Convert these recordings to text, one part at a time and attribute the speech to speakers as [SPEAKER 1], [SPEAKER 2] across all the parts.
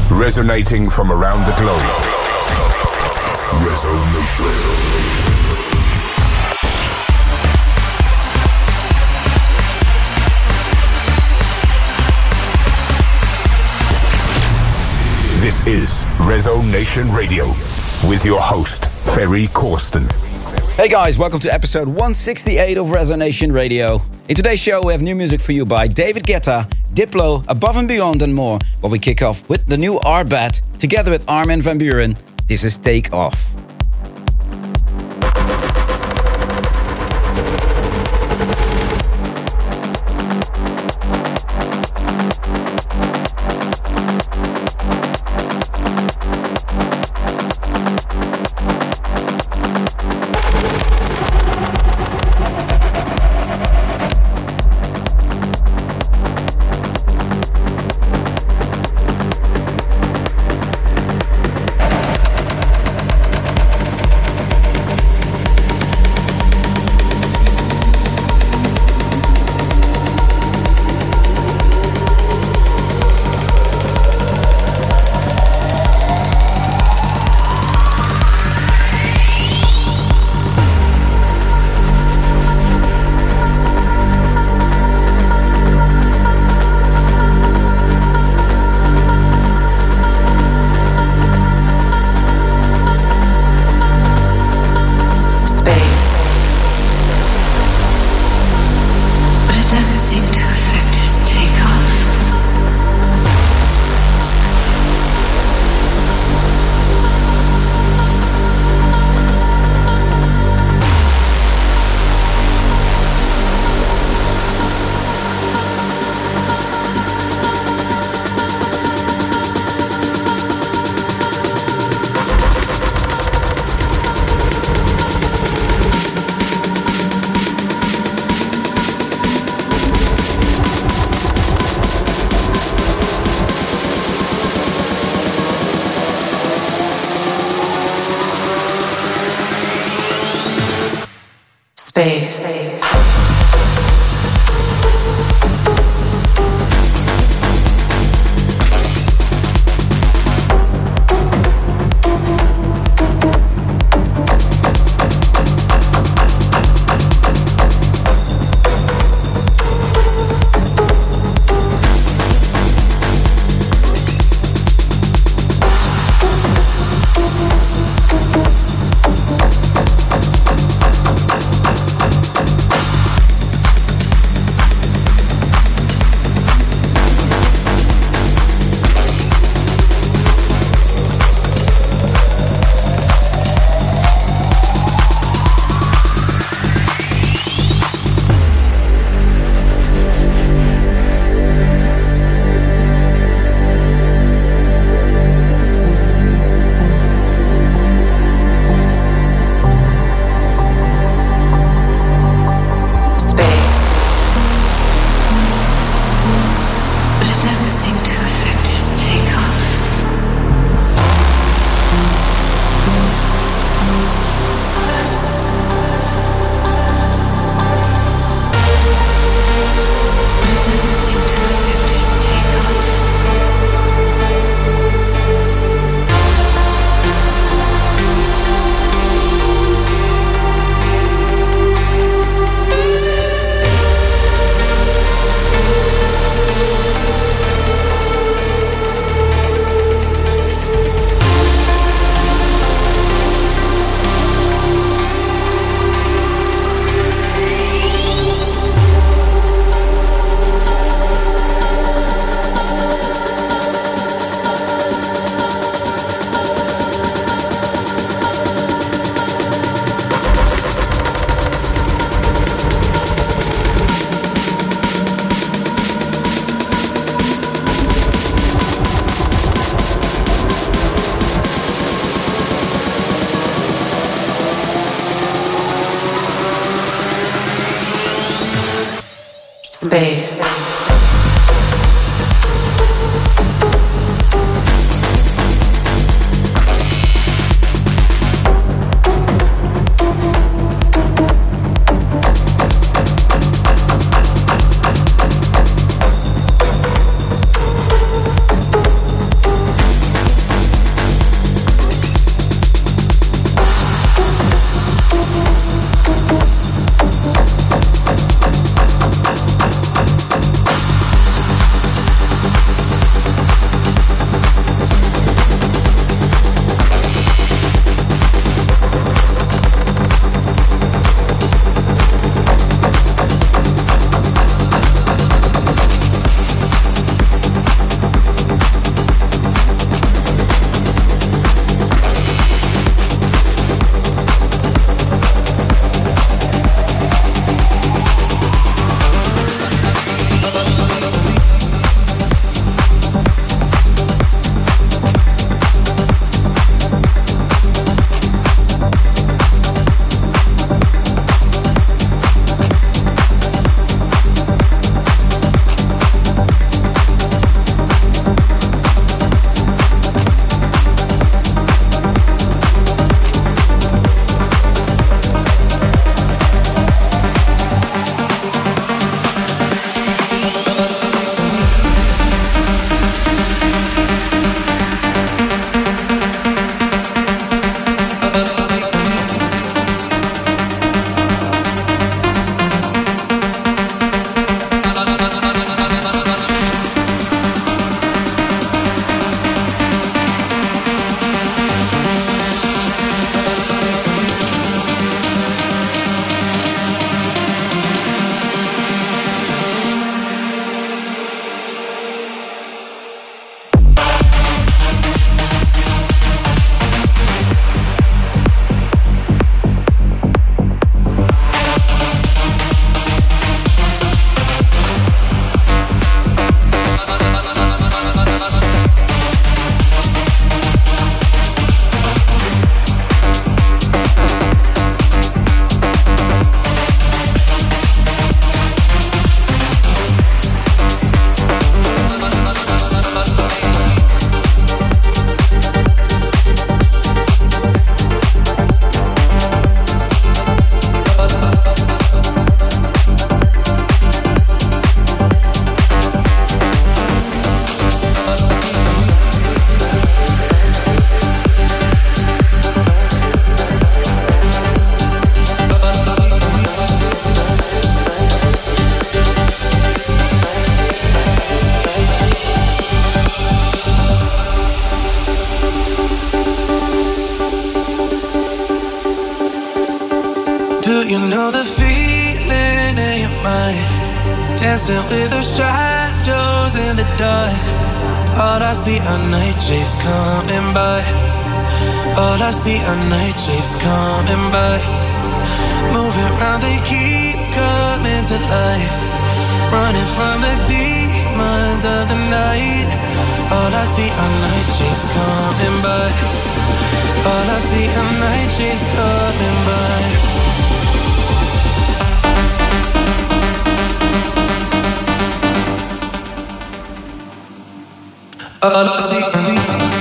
[SPEAKER 1] Resonating from around the globe. Resonation. This is Resonation Radio with your host, Ferry Corsten.
[SPEAKER 2] Hey guys, welcome to episode 168 of Resonation Radio. In today's show we have new music for you by David Guetta, Diplo, Above and Beyond and more. While we kick off with the new Arbat together with Armin van Buuren. This is Take Off.
[SPEAKER 3] Space. dancing with the shadows in the dark. All I see are night shapes coming by. All I see are night shapes coming by. Moving round, they keep coming to life. Running from the demons of the night. All I see are night shapes coming by. All I see are night shapes coming by. All I see are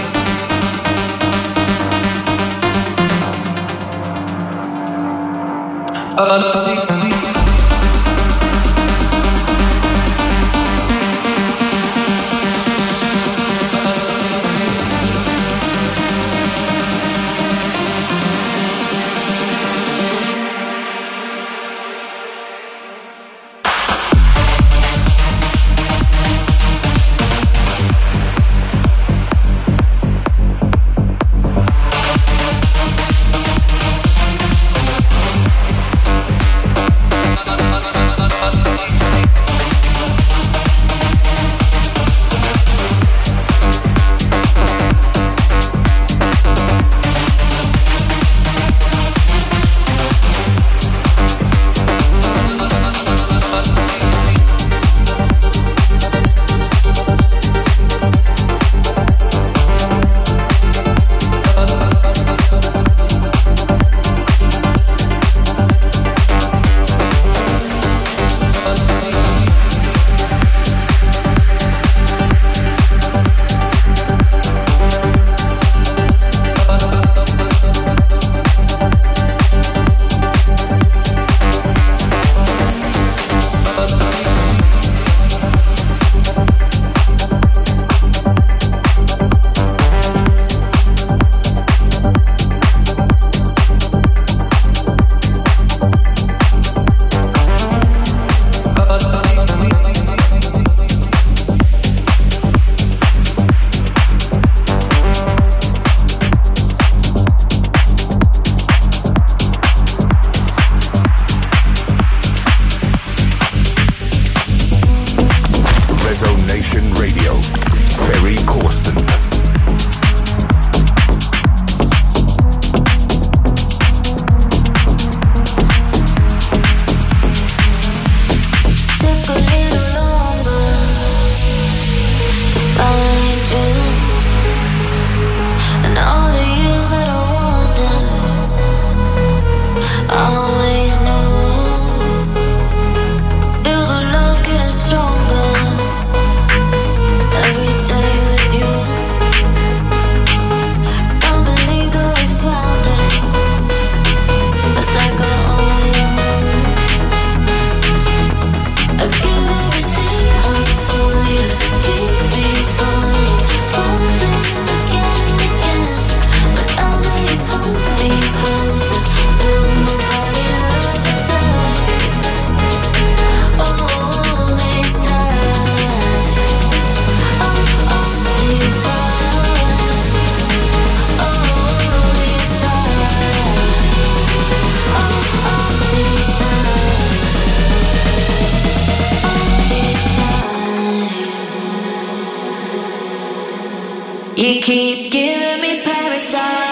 [SPEAKER 4] You keep giving me paradise.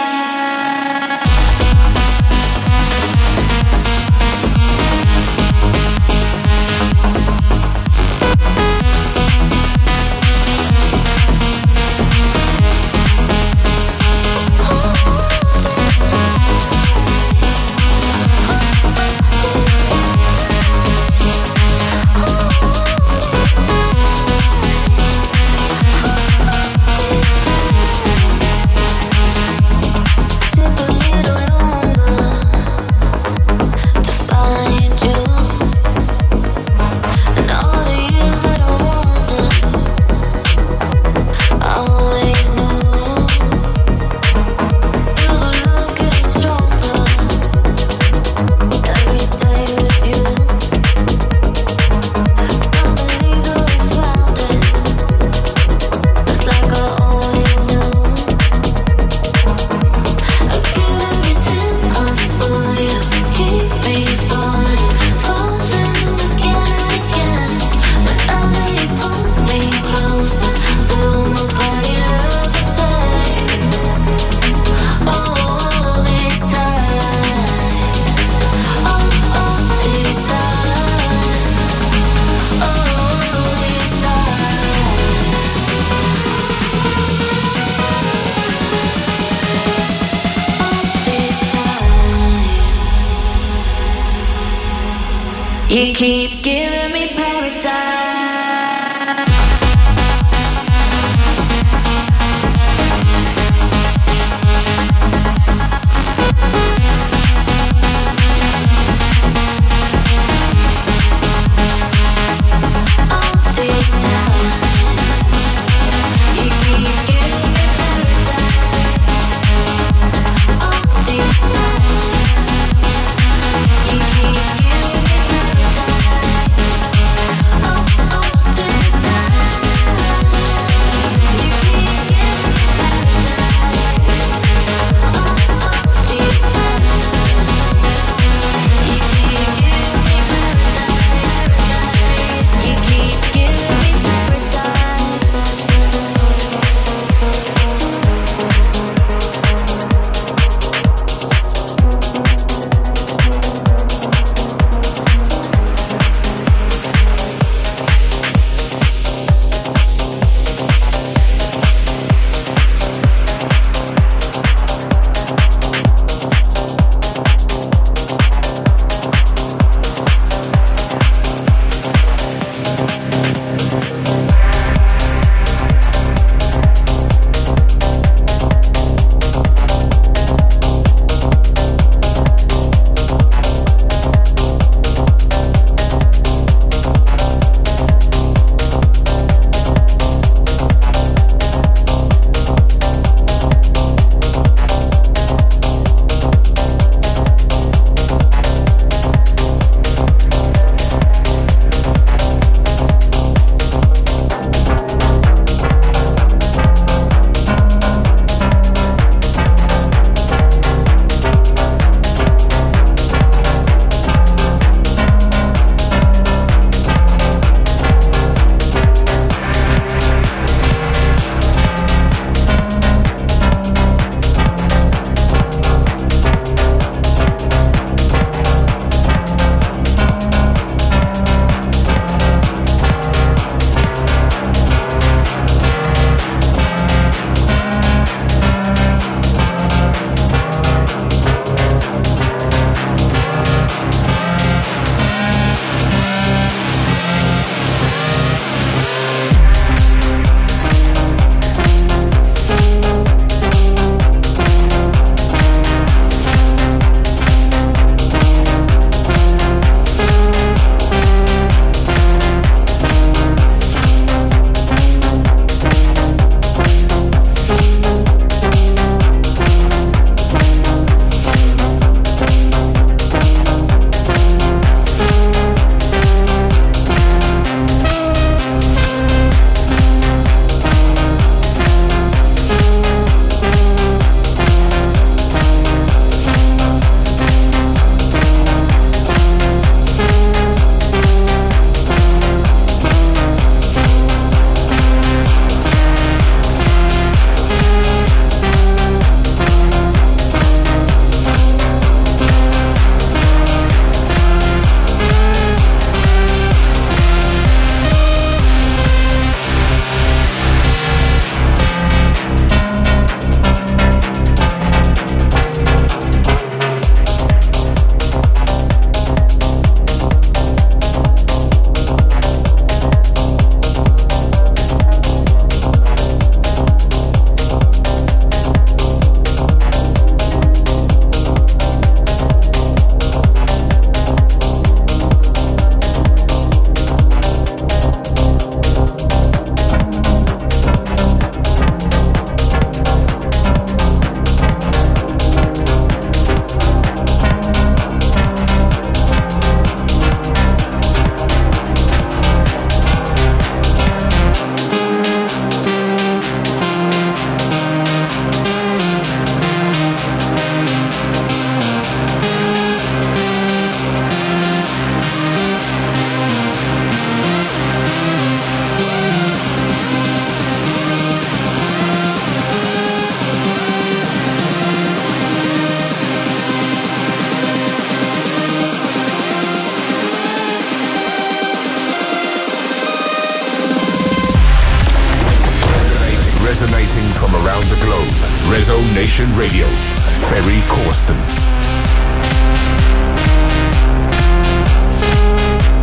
[SPEAKER 4] You keep giving me paradise.
[SPEAKER 1] Resonating from around the globe. Rezo Nation Radio. Ferry Corsten.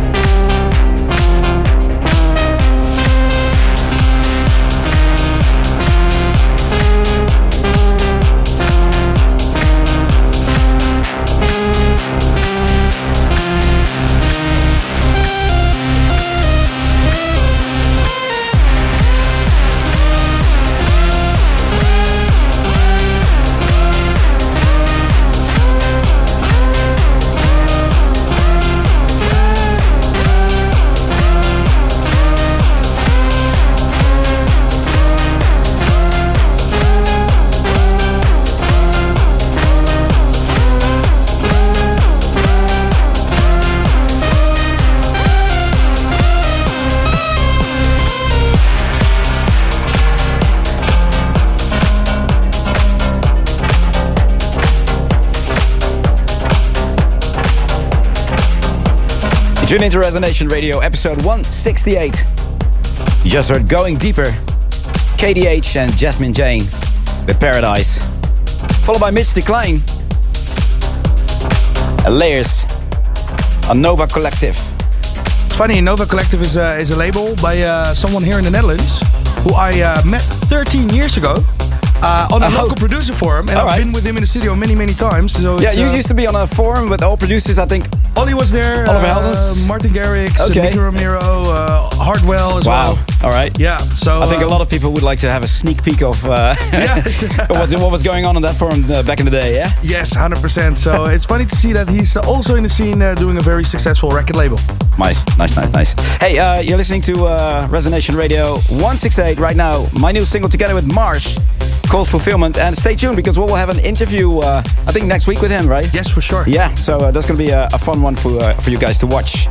[SPEAKER 2] Tune into Resonation Radio, episode 168. You just heard Going Deeper, KDH and Jasmine Jane with Paradise. Followed by Mitch Decline and Layers on Nova Collective.
[SPEAKER 5] It's funny, Nova Collective is a label by someone here in the Netherlands who I met 13 years ago. On a local producer forum, and I've been with him in the studio many, many times. So
[SPEAKER 2] yeah, you used to be on a forum with all producers, I think.
[SPEAKER 5] Ollie was there,
[SPEAKER 2] Oliver Heldens,
[SPEAKER 5] Martin Garrix, Nicky Romero, Hardwell as well.
[SPEAKER 2] All right.
[SPEAKER 5] Yeah, so
[SPEAKER 2] I think a lot of people would like to have a sneak peek of what was going on that forum back in the day, yeah?
[SPEAKER 5] Yes, 100%. So it's funny to see that he's also in the scene doing a very successful record label.
[SPEAKER 2] Nice. Hey, you're listening to Resonation Radio 168 right now. My new single together with Marsh, called Fulfillment. And stay tuned because we will have an interview, I think next week with him, right?
[SPEAKER 5] Yes, for sure.
[SPEAKER 2] Yeah, so that's going to be a fun one for you guys to watch.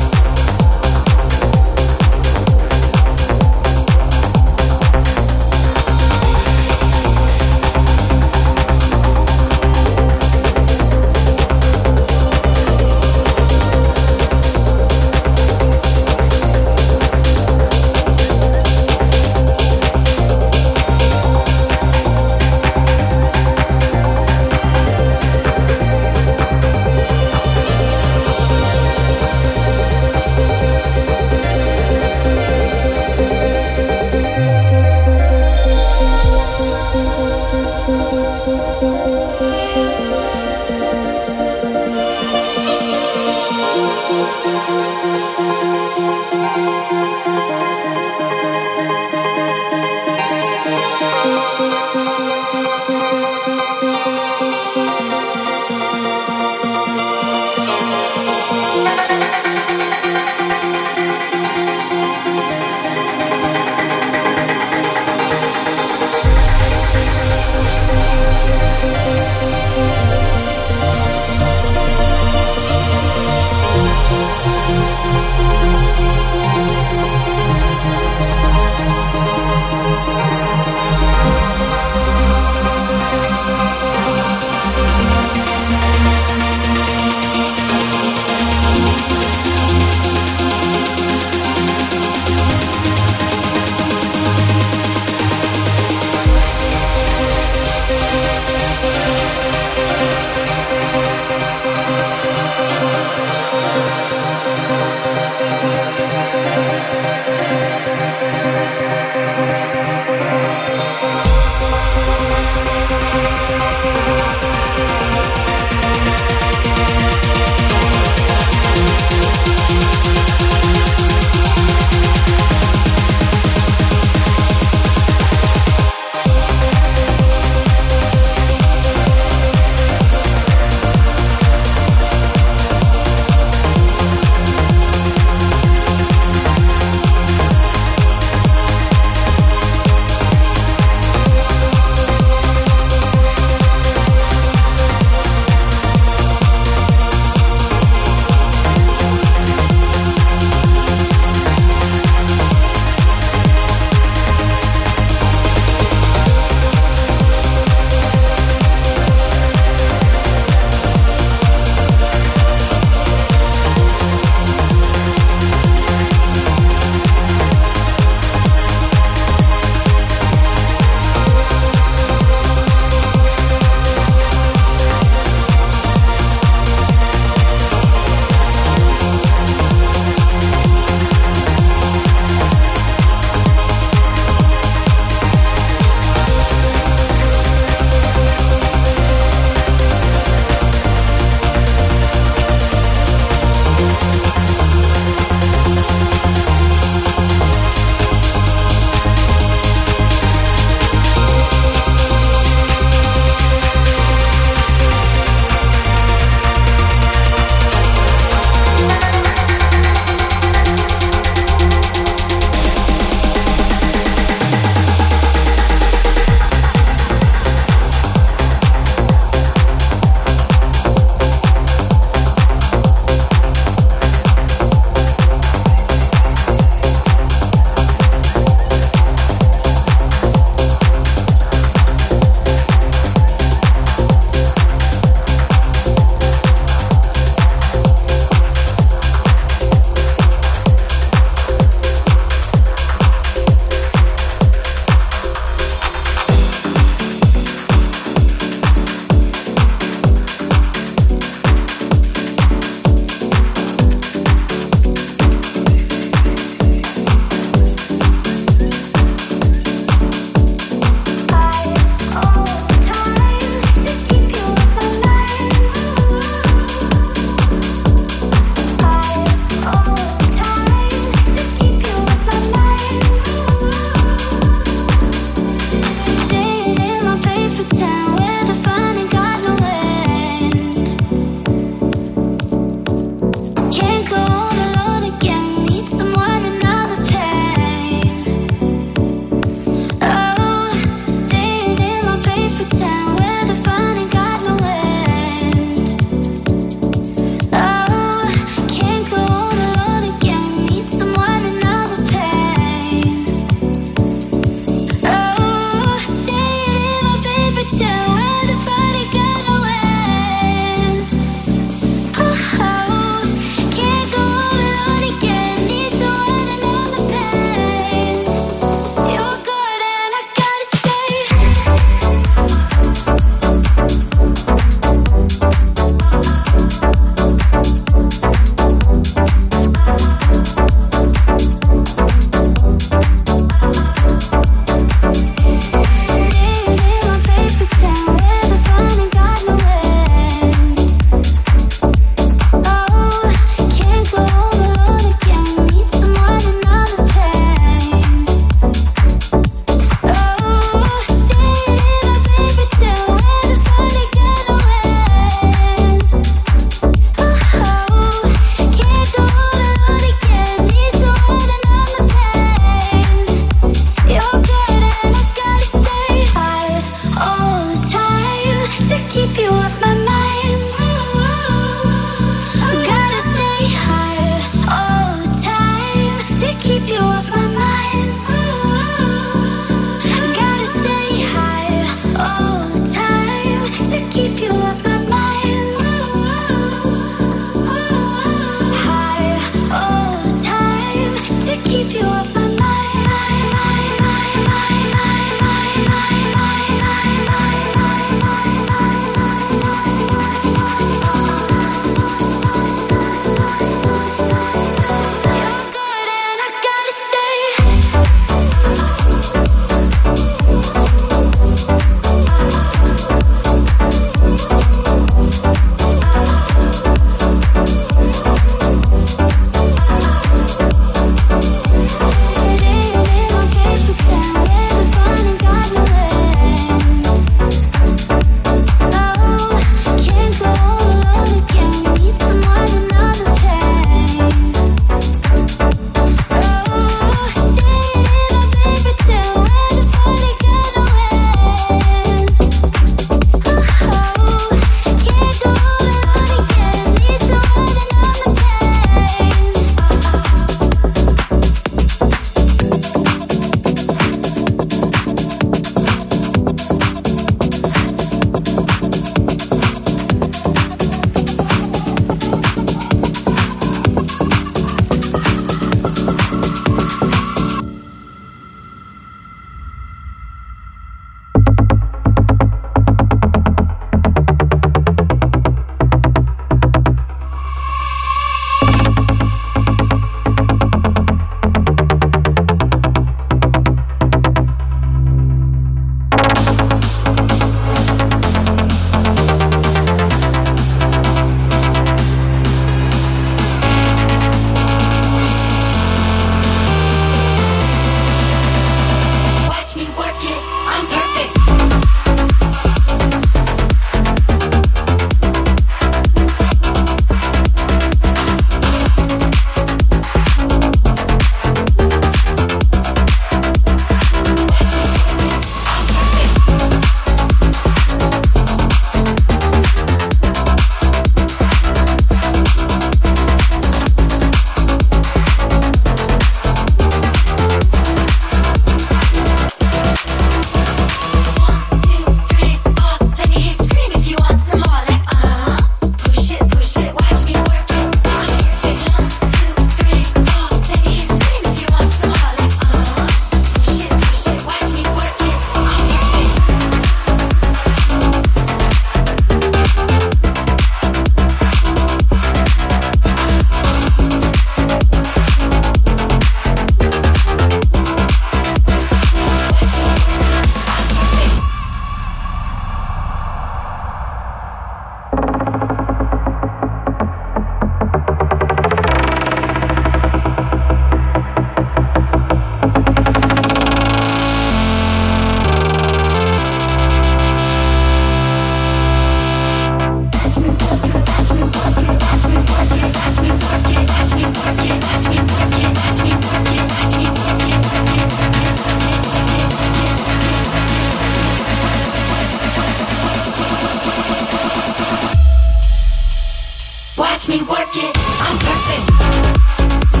[SPEAKER 6] me work it, I'm perfect.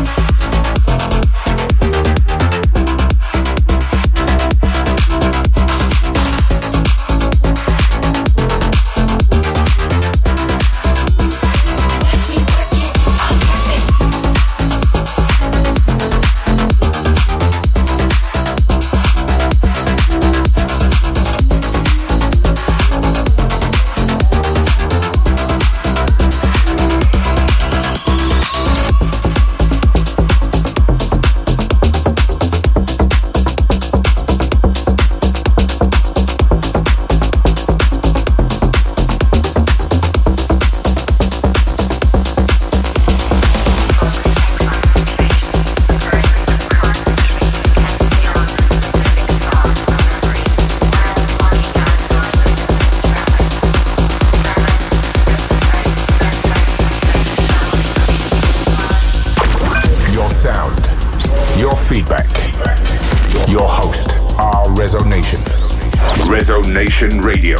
[SPEAKER 1] Nation Radio.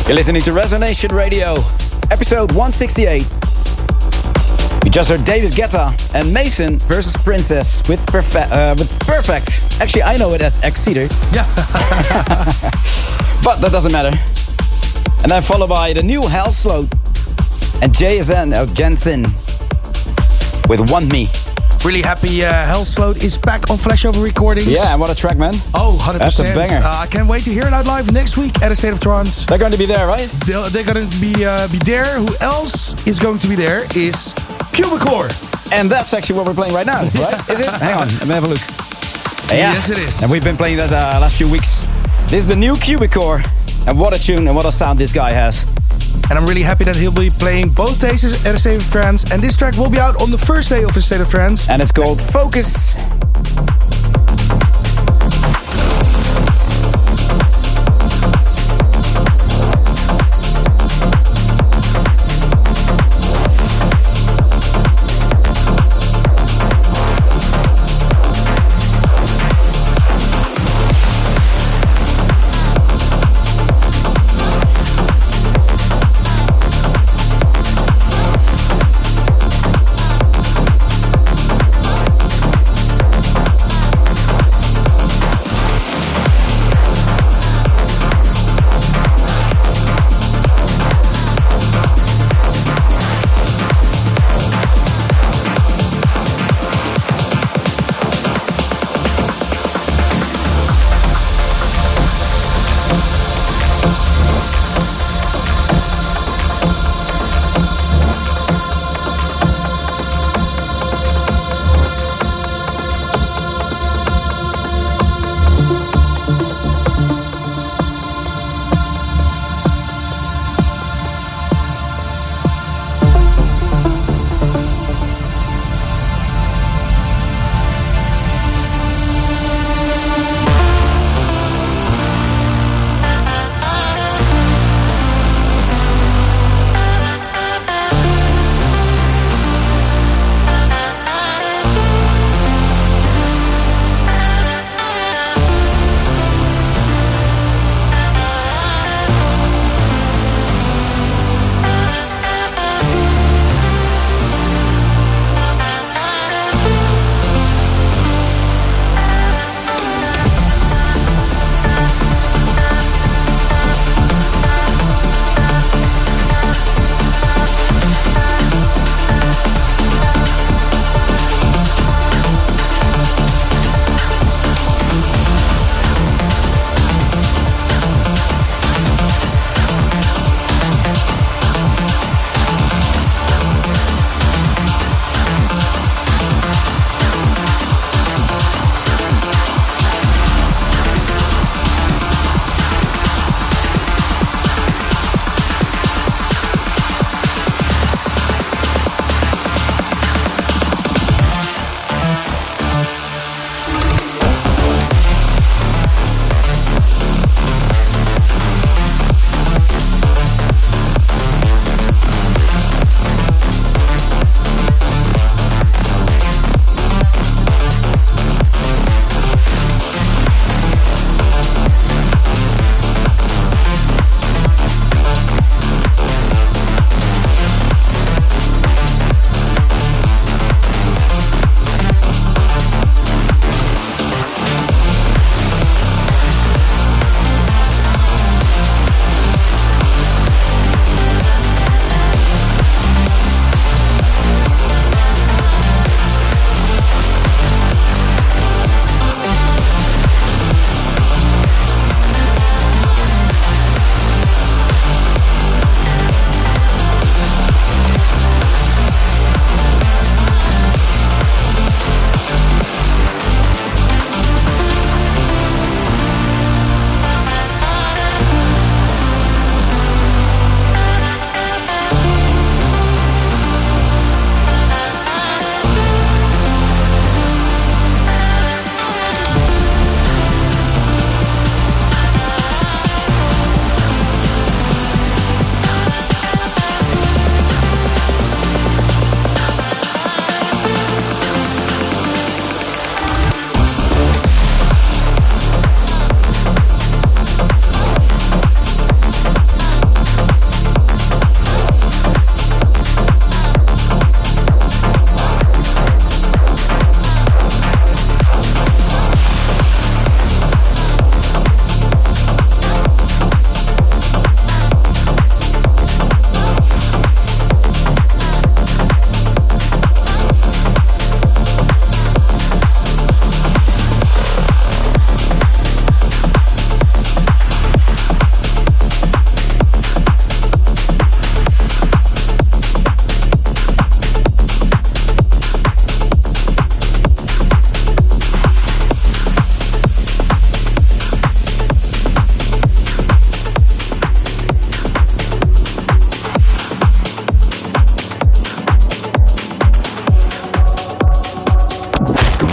[SPEAKER 2] You're listening to Resonation Radio, episode 168. We just heard David Guetta and Mason versus Princess with Perfect. Actually, I know it as Exceder.
[SPEAKER 5] Yeah.
[SPEAKER 2] But that doesn't matter. And then followed by the new Hellsloat and Jensen with Want Me.
[SPEAKER 5] Really happy Hellsloat is back on Flashover Recordings.
[SPEAKER 2] Yeah, and what a track, man.
[SPEAKER 5] Oh, 100%.
[SPEAKER 2] That's a banger.
[SPEAKER 5] I can't wait to hear it out live next week at A State of Trance.
[SPEAKER 2] They're going to be there, right?
[SPEAKER 5] They're going to be there. Who else is going to be there is Cubicore.
[SPEAKER 2] And that's actually what we're playing right now, right? Is it? Hang on, let me have a look. Yeah.
[SPEAKER 5] Yes, it is.
[SPEAKER 2] And we've been playing that last few weeks. This is the new Cubicore. And what a tune and what a sound this guy has.
[SPEAKER 5] And I'm really happy that he'll be playing both days at A State of Trance. And this track will be out on the first day of A State of Trance.
[SPEAKER 2] And it's called Focus.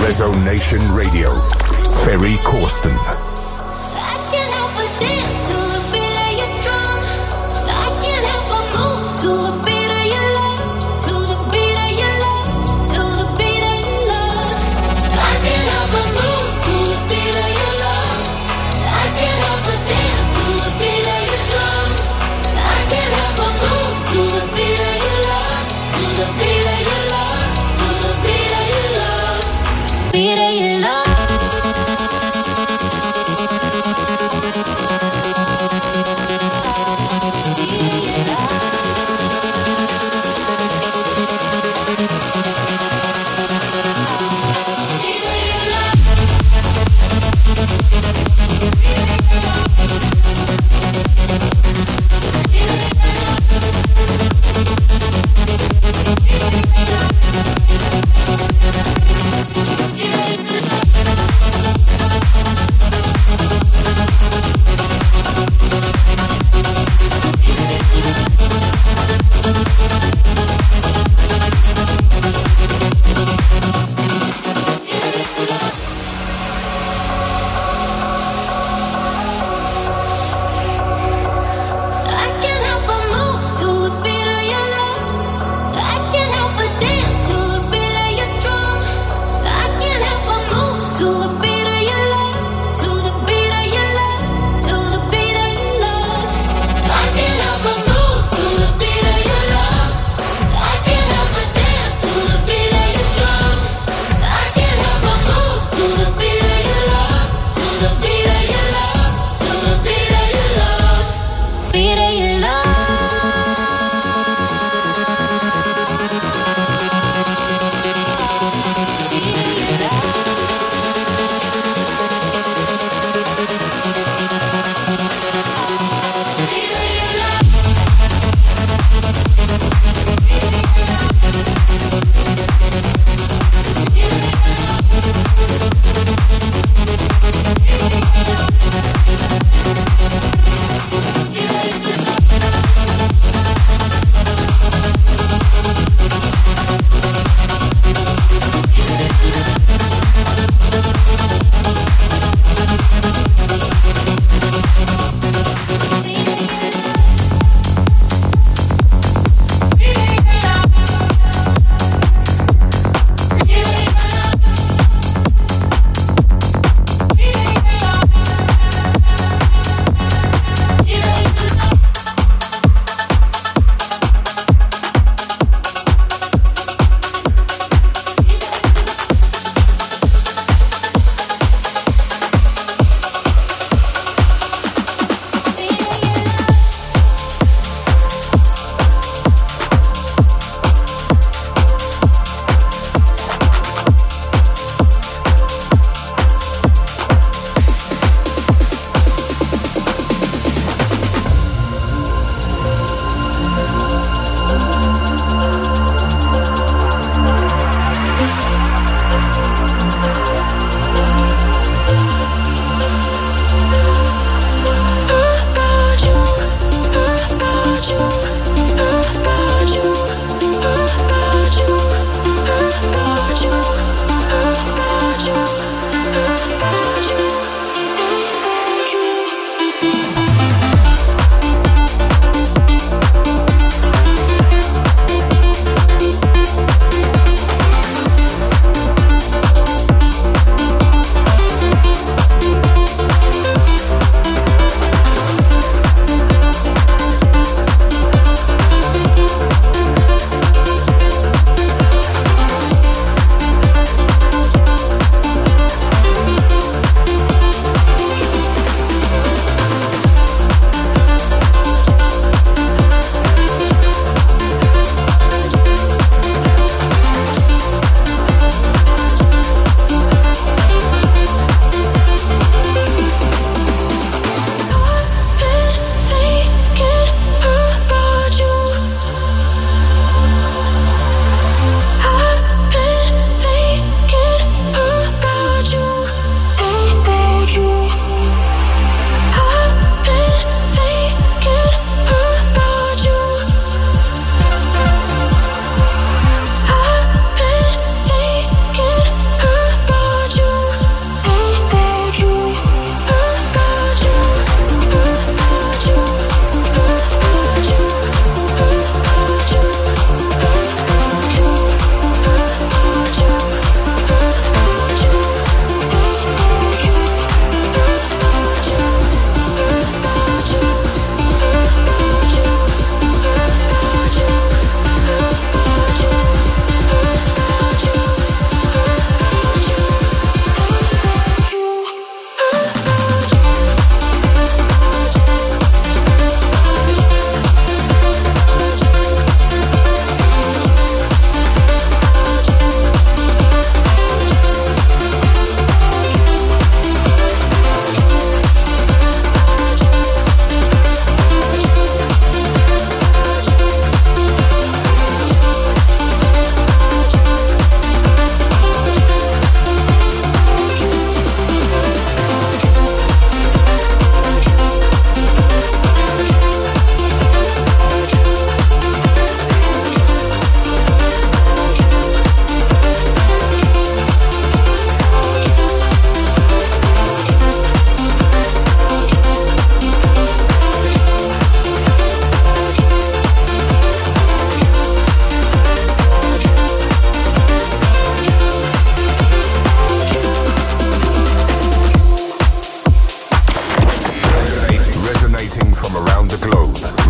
[SPEAKER 1] Resonation Radio. Ferry Corsten.
[SPEAKER 4] I can't help but dance to the beat of your drum. I can't help but move to the beat of your love. To the beat of your love. To the beat of your love. I can't help but move to the beat of your love. I can't help but dance to the beat of your drum. I can't help but move to the beat of your love. To the beat of your love. To the beat of your love. Beat of your love.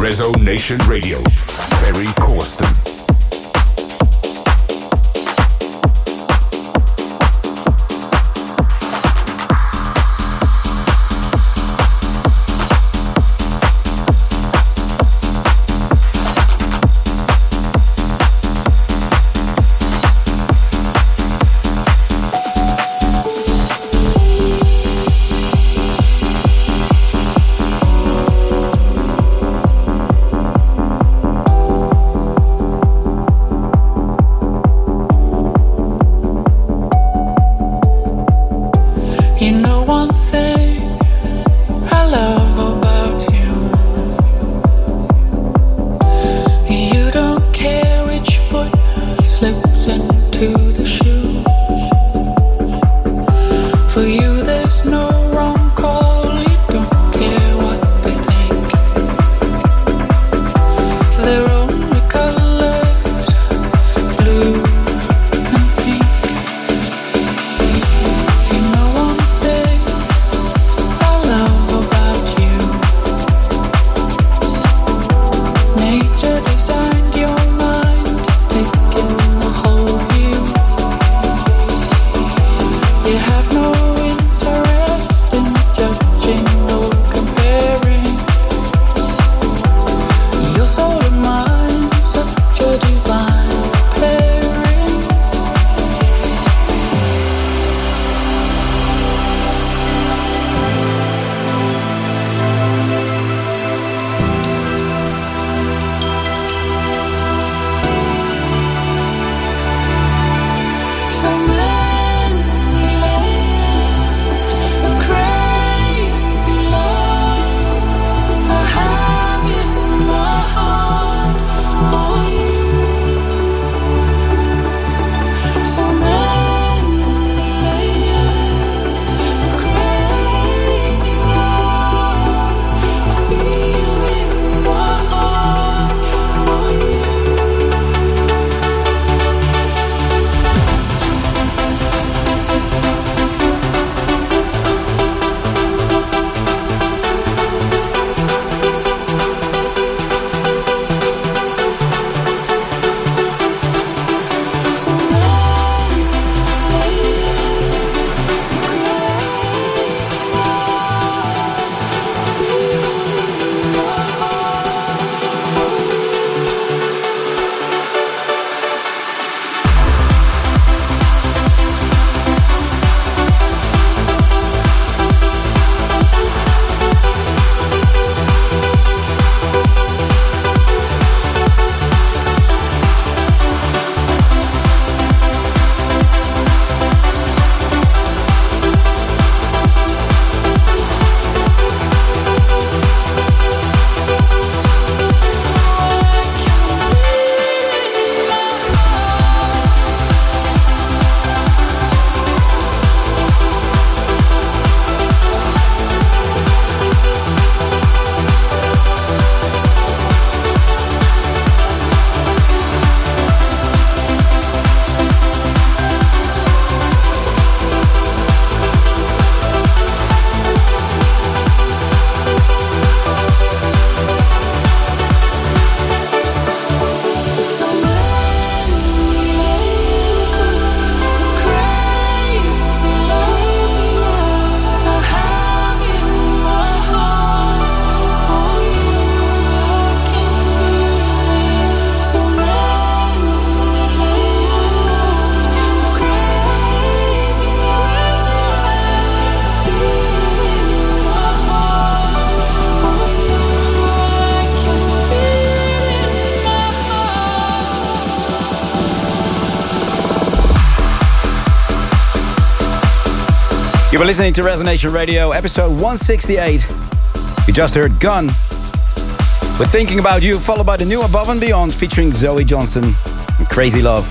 [SPEAKER 1] Rezo Nation Radio. Ferry Corsten.
[SPEAKER 2] You were listening to Rezo Nation Radio, episode 168. You just heard Gun with Thinking About You, followed by the new Above and Beyond featuring Zoe Johnson and Crazy Love.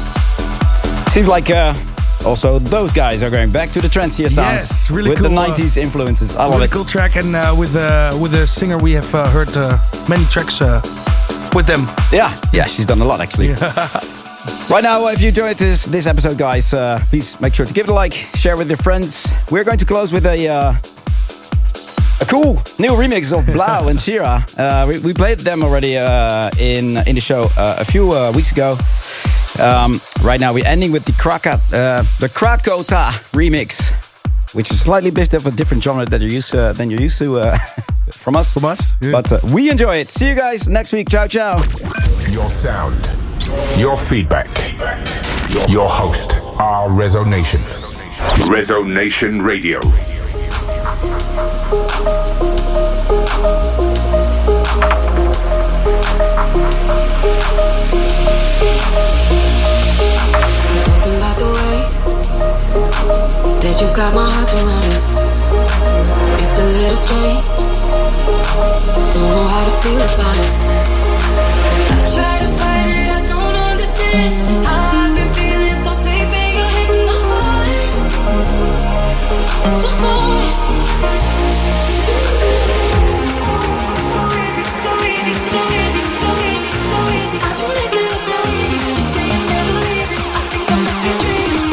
[SPEAKER 2] Seems like also those guys are going back to the trancier sounds.
[SPEAKER 5] Yes, really
[SPEAKER 2] with
[SPEAKER 5] cool.
[SPEAKER 2] The 90s influences. I love
[SPEAKER 5] really
[SPEAKER 2] it.
[SPEAKER 5] Cool track, and with the singer we have heard many tracks with them.
[SPEAKER 2] Yeah, she's done a lot actually. Right now, if you enjoyed this episode, guys, please make sure to give it a like, share with your friends. We're going to close with a A cool new remix of Blau and Shira. We played them already in the show a few weeks ago. Right now we're ending with the Krakota remix, which is slightly bit of a different genre than you're used to from us.
[SPEAKER 5] Yeah.
[SPEAKER 2] But we enjoy it. See you guys next week. Ciao, ciao.
[SPEAKER 1] Your sound, your feedback, your host, our Rezo Nation. Rezo Nation Radio.
[SPEAKER 7] Something about the way that you got my heart surrounded. It's a little strange. Don't know how to feel about it. I try to fight it, I don't understand how I've been feeling so safe in your hands and I'm falling. It's so foreign. How'd you make it look so easy? You say you're never leaving. I think I must be dreaming.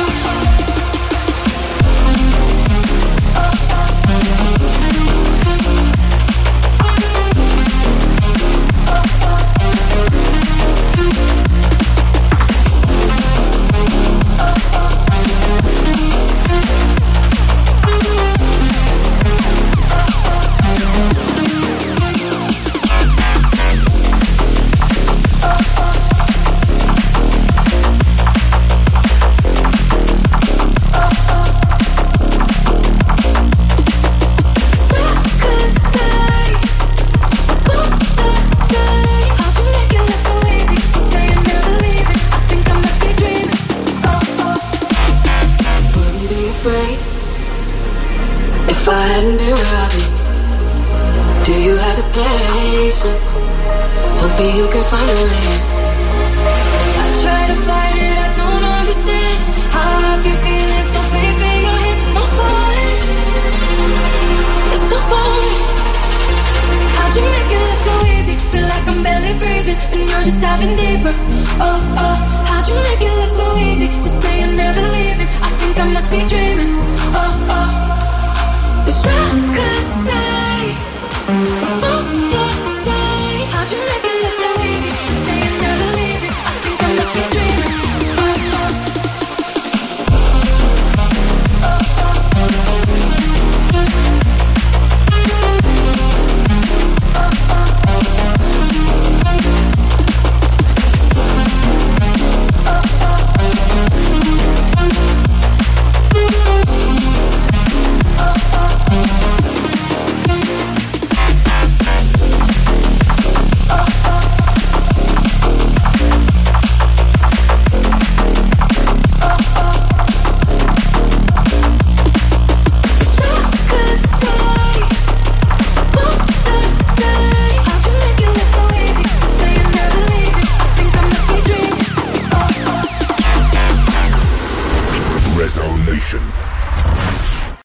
[SPEAKER 7] If I hadn't been where I've been, do you have the patience? Hoping you can find a way.